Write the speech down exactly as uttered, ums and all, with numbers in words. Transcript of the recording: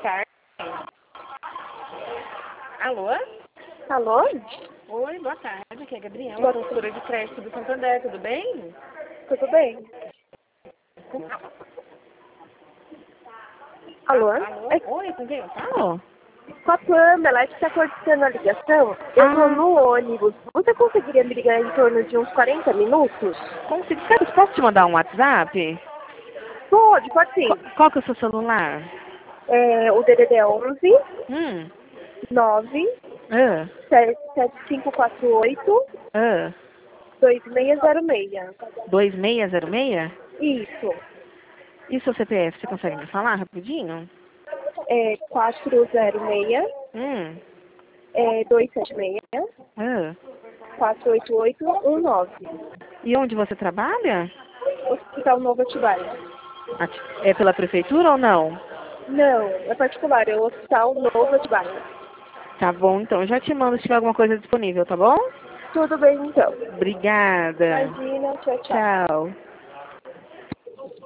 tarde. Alô? Alô? Oi, boa tarde. Aqui é a Gabriela, consultora de crédito do Santander. Tudo bem? Tudo bem? Alô? Alô? É Oi, com quem eu falo? com a Pamela, é que está cortando a ligação. Eu Ah. estou no ônibus. Você conseguiria me ligar em torno de uns quarenta minutos? Consigo. Sabe, posso te mandar um WhatsApp? Pode, pode sim. Qual, qual que é o seu celular? É, o D D D é onze Hum. nove Ah. sete cinco quatro oito Ah. dois seis zero seis. dois seis zero seis? Isso. E o seu C P F, você consegue me falar rapidinho? É quatro zero seis, Hum. é dois sete seis, Ah. quatro oito oito um nove. E onde você trabalha? Hospital Novo Atibaia. Ati- É pela prefeitura ou não? Não, é particular, é o Hospital Novo Atibaia. Tá bom, então. Já te mando se tiver alguma coisa disponível, tá bom? Tudo bem então. Obrigada. Imagina, tchau, tchau. Tchau.